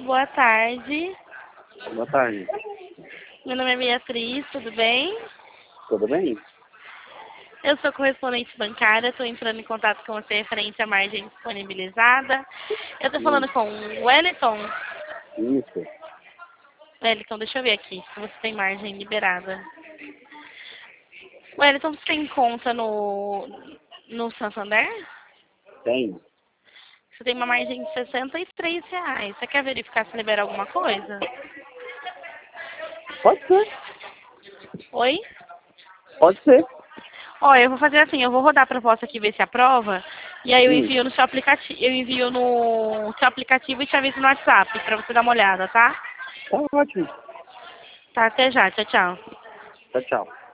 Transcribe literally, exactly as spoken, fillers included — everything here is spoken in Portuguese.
boa tarde. Boa tarde. Meu nome é Beatriz, tudo bem? Tudo bem? Eu sou correspondente bancária, estou entrando em contato com você referente à margem disponibilizada. Eu estou falando com o Wellington. Isso. Wellington, deixa eu ver aqui se você tem margem liberada. Wellington, você tem conta no, no Santander? Tem. Você tem uma margem de sessenta e três reais. Você quer verificar se libera alguma coisa? Pode ser. Oi? Pode ser. Olha, eu vou fazer assim, eu vou rodar a proposta aqui, ver se aprova, e aí eu Hum. envio no seu aplicativo, eu envio no seu aplicativo e te aviso no WhatsApp, pra você dar uma olhada, tá? Tá ótimo. Tá, até já, tchau, tchau. Tchau, tchau.